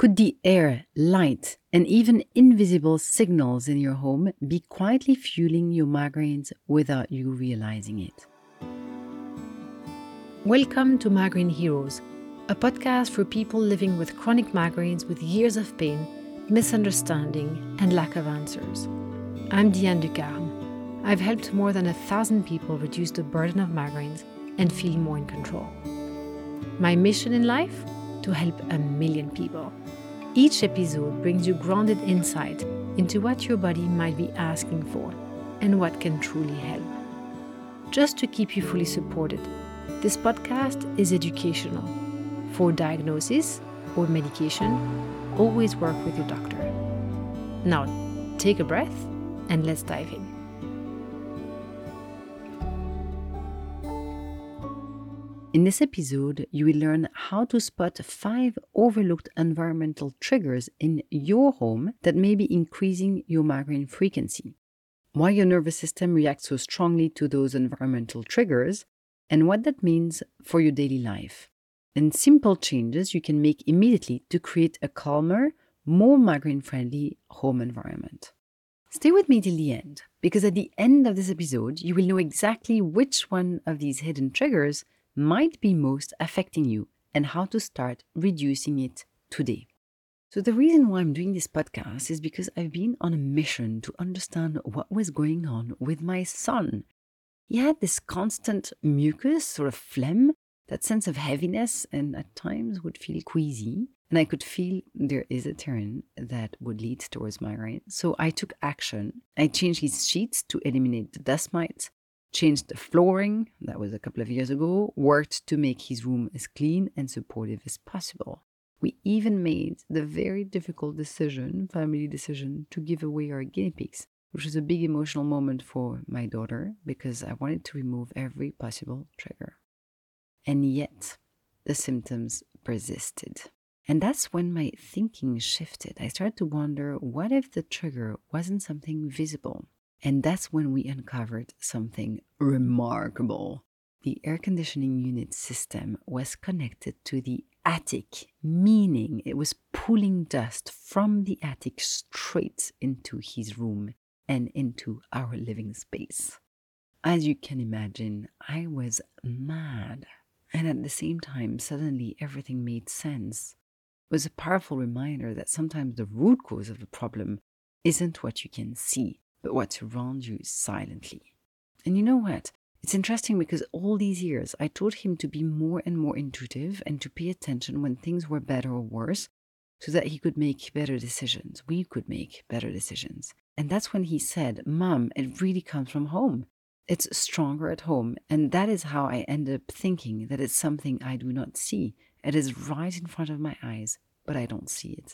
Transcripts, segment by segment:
Could the air, light, and even invisible signals in your home be quietly fueling your migraines without you realizing it? Welcome to Migraine Heroes, a podcast for people living with chronic migraines with years of pain, misunderstanding, and lack of answers. I'm Diane Ducarme. I've helped more than 1,000 people reduce the burden of migraines and feel more in control. My mission in life? To help 1 million people. Each episode brings you grounded insight into what your body might be asking for and what can truly help. Just to keep you fully supported, this podcast is educational. For diagnosis or medication, always work with your doctor. Now, take a breath and let's dive in. In this episode, you will learn how to spot 5 overlooked environmental triggers in your home that may be increasing your migraine frequency, why your nervous system reacts so strongly to those environmental triggers, and what that means for your daily life, and simple changes you can make immediately to create a calmer, more migraine-friendly home environment. Stay with me till the end, because at the end of this episode, you will know exactly which one of these hidden triggers might be most affecting you and how to start reducing it today. So the reason why I'm doing this podcast is because I've been on a mission to understand what was going on with my son. He had this constant mucus, sort of phlegm, that sense of heaviness, and at times would feel queasy. And I could feel there is a turn that would lead towards migraine. So I took action. I changed his sheets to eliminate the dust mites, changed the flooring, that was a couple of years ago, worked to make his room as clean and supportive as possible. We even made the very difficult family decision, to give away our guinea pigs, which was a big emotional moment for my daughter because I wanted to remove every possible trigger. And yet, the symptoms persisted. And that's when my thinking shifted. I started to wonder, what if the trigger wasn't something visible? And that's when we uncovered something remarkable. The air conditioning unit system was connected to the attic, meaning it was pulling dust from the attic straight into his room and into our living space. As you can imagine, I was mad. And at the same time, suddenly everything made sense. It was a powerful reminder that sometimes the root cause of the problem isn't what you can see, but what's around you silently. And you know what? It's interesting because all these years I taught him to be more and more intuitive and to pay attention when things were better or worse so that he could make better decisions. We could make better decisions. And that's when he said, "Mom, it really comes from home. It's stronger at home." And that is how I ended up thinking that it's something I do not see. It is right in front of my eyes, but I don't see it.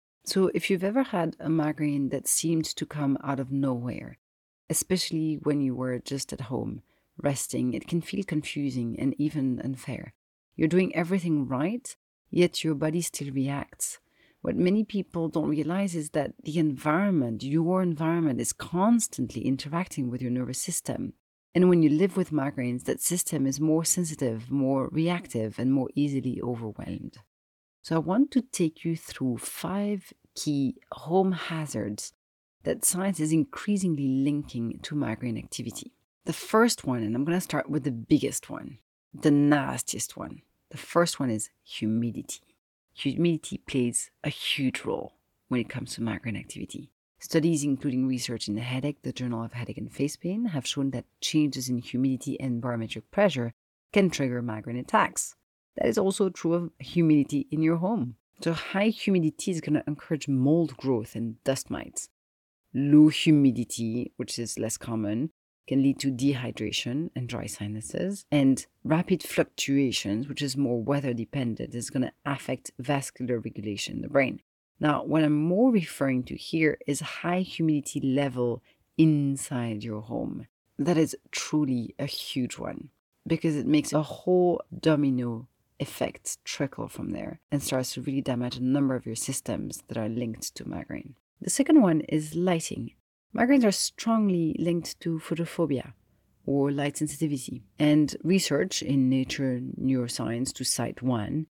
So if you've ever had a migraine that seemed to come out of nowhere, especially when you were just at home, resting, it can feel confusing and even unfair. You're doing everything right, yet your body still reacts. What many people don't realize is that the environment, your environment, is constantly interacting with your nervous system. And when you live with migraines, that system is more sensitive, more reactive, and more easily overwhelmed. So I want to take you through 5 key home hazards that science is increasingly linking to migraine activity. The first one, and I'm going to start with the biggest one, the nastiest one. The first one is humidity. Humidity plays a huge role when it comes to migraine activity. Studies, including research in Headache, the Journal of Headache and Face Pain, have shown that changes in humidity and barometric pressure can trigger migraine attacks. That is also true of humidity in your home. So high humidity is going to encourage mold growth and dust mites. Low humidity, which is less common, can lead to dehydration and dry sinuses. And rapid fluctuations, which is more weather dependent, is going to affect vascular regulation in the brain. Now, what I'm more referring to here is high humidity level inside your home. That is truly a huge one because it makes a whole domino effect trickle from there and starts to really damage a number of your systems that are linked to migraine. The second one is lighting. Migraines are strongly linked to photophobia or light sensitivity. And research in Nature Neuroscience, to cite one,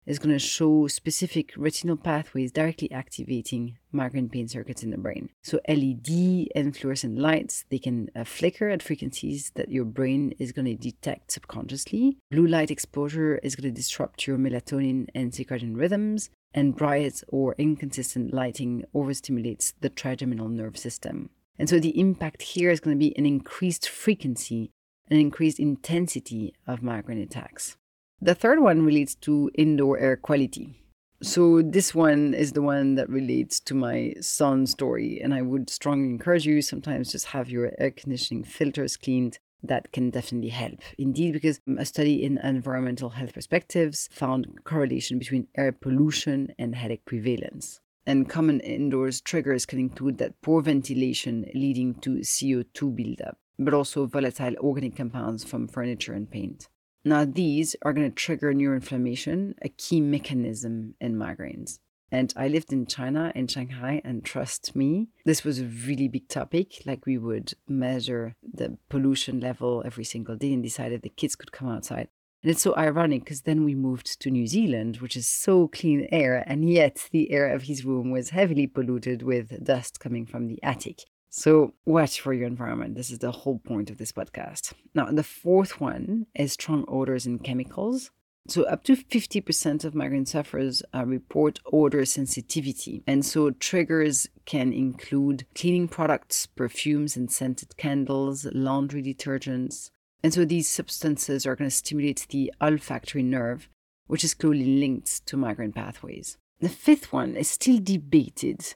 is going to show specific retinal pathways directly activating migraine pain circuits in the brain. So LED and fluorescent lights, they can flicker at frequencies that your brain is going to detect subconsciously. Blue light exposure is going to disrupt your melatonin and circadian rhythms. And bright or inconsistent lighting overstimulates the trigeminal nerve system. And so the impact here is going to be an increased frequency, an increased intensity of migraine attacks. The third one relates to indoor air quality. So this one is the one that relates to my son's story, and I would strongly encourage you sometimes just have your air conditioning filters cleaned. That can definitely help. Indeed, because a study in Environmental Health Perspectives found correlation between air pollution and headache prevalence. And common indoors triggers can include that poor ventilation leading to CO2 buildup, but also volatile organic compounds from furniture and paint. Now, these are going to trigger neuroinflammation, a key mechanism in migraines. And I lived in China, in Shanghai, and trust me, this was a really big topic. Like, we would measure the pollution level every single day and decide if the kids could come outside. And it's so ironic because then we moved to New Zealand, which is so clean air, and yet the air of his room was heavily polluted with dust coming from the attic. So watch for your environment. This is the whole point of this podcast. Now, the fourth one is strong odors and chemicals. So up to 50% of migraine sufferers report odor sensitivity. And so triggers can include cleaning products, perfumes and scented candles, laundry detergents. And so these substances are going to stimulate the olfactory nerve, which is closely linked to migraine pathways. The fifth one is still debated,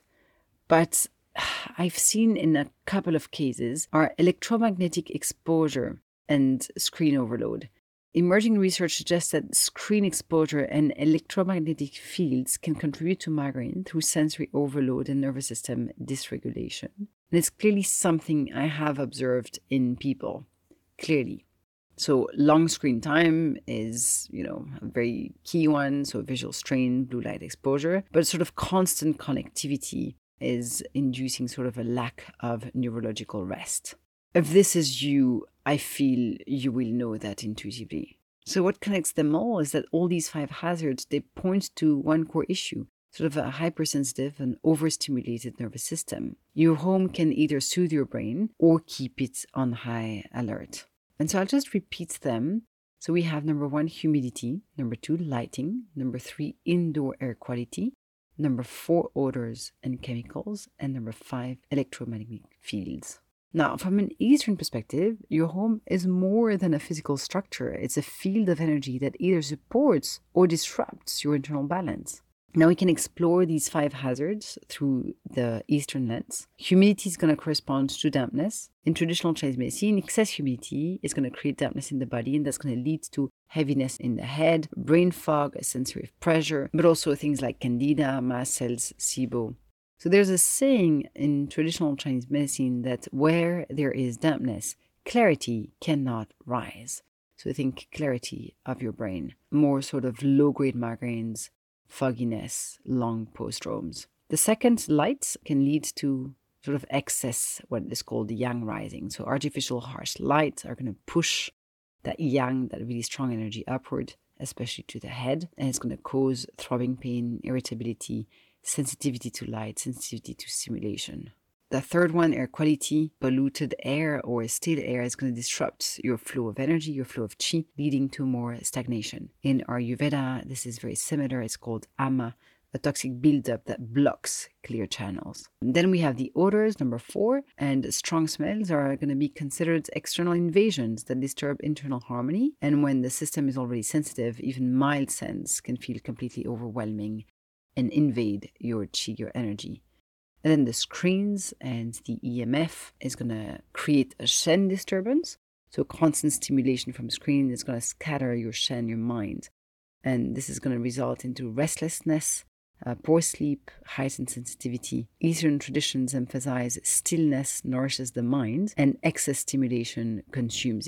but I've seen in a couple of cases are electromagnetic exposure and screen overload. Emerging research suggests that screen exposure and electromagnetic fields can contribute to migraine through sensory overload and nervous system dysregulation. And it's clearly something I have observed in people, clearly. So long screen time is, a very key one. So visual strain, blue light exposure, but sort of constant connectivity is inducing sort of a lack of neurological rest. If this is you, I feel you will know that intuitively. So what connects them all is that all these 5 hazards, they point to one core issue, sort of a hypersensitive and overstimulated nervous system. Your home can either soothe your brain or keep it on high alert. And so I'll just repeat them. So we have number 1, humidity, number 2, lighting, number 3, indoor air quality, number 4, odors and chemicals, and number 5, electromagnetic fields. Now, from an Eastern perspective, your home is more than a physical structure. It's a field of energy that either supports or disrupts your internal balance. Now, we can explore these 5 hazards through the Eastern lens. Humidity is going to correspond to dampness. In traditional Chinese medicine, excess humidity is going to create dampness in the body, and that's going to lead to heaviness in the head, brain fog, a sensory pressure, but also things like candida, mast cells, SIBO. So there's a saying in traditional Chinese medicine that where there is dampness, clarity cannot rise. So think clarity of your brain, more sort of low-grade migraines, fogginess, long postdromes. The second, light, can lead to sort of excess, what is called the yang rising. So artificial harsh lights are going to push that yang, that really strong energy upward, especially to the head, and it's going to cause throbbing pain, irritability, sensitivity to light, sensitivity to stimulation. The third one, air quality. Polluted air or stale air is going to disrupt your flow of energy, your flow of qi, leading to more stagnation. In Ayurveda, this is very similar. It's called ama, a toxic buildup that blocks clear channels. And then we have the odors, number 4, and strong smells are going to be considered external invasions that disturb internal harmony. And when the system is already sensitive, even mild scents can feel completely overwhelming and invade your qi, your energy. And then the screens and the EMF is going to create a Shen disturbance. So constant stimulation from screen is going to scatter your Shen, your mind. And this is going to result into restlessness, poor sleep, heightened sensitivity. Eastern traditions emphasize stillness nourishes the mind and excess stimulation consumes it.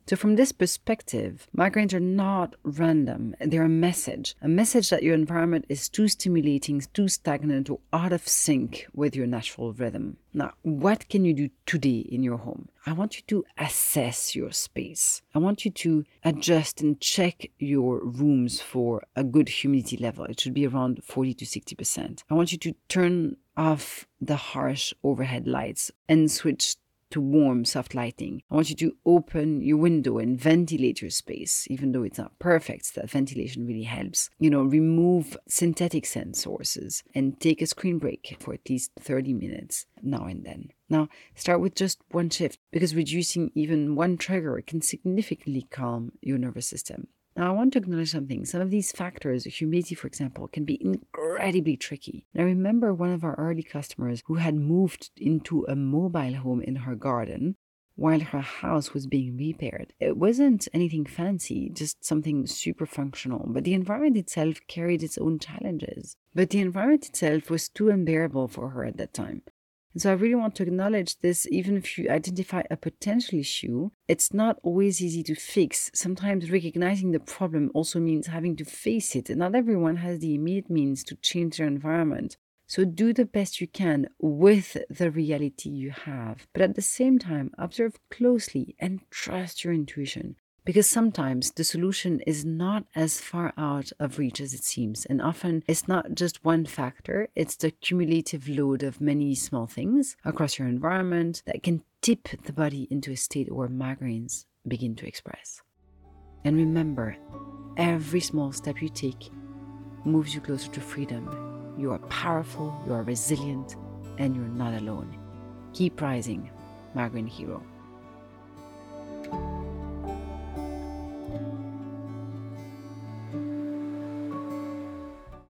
So from this perspective, migraines are not random. They're a message that your environment is too stimulating, too stagnant, or out of sync with your natural rhythm. Now, what can you do today in your home? I want you to assess your space. I want you to adjust and check your rooms for a good humidity level. It should be around 40 to 60%. I want you to turn off the harsh overhead lights and switch to warm, soft lighting. I want you to open your window and ventilate your space, even though it's not perfect. That ventilation really helps. Remove synthetic scent sources and take a screen break for at least 30 minutes now and then. Now, start with just one shift, because reducing even one trigger can significantly calm your nervous system. Now, I want to acknowledge something. Some of these factors, humidity, for example, can be incredibly tricky. I remember one of our early customers who had moved into a mobile home in her garden while her house was being repaired. It wasn't anything fancy, just something super functional, but the environment itself carried its own challenges. But the environment itself was too unbearable for her at that time. And so I really want to acknowledge this. Even if you identify a potential issue, it's not always easy to fix. Sometimes recognizing the problem also means having to face it. And not everyone has the immediate means to change their environment. So do the best you can with the reality you have. But at the same time, observe closely and trust your intuition. Because sometimes the solution is not as far out of reach as it seems. And often it's not just one factor, it's the cumulative load of many small things across your environment that can tip the body into a state where migraines begin to express. And remember, every small step you take moves you closer to freedom. You are powerful, you are resilient, and you're not alone. Keep rising, migraine hero.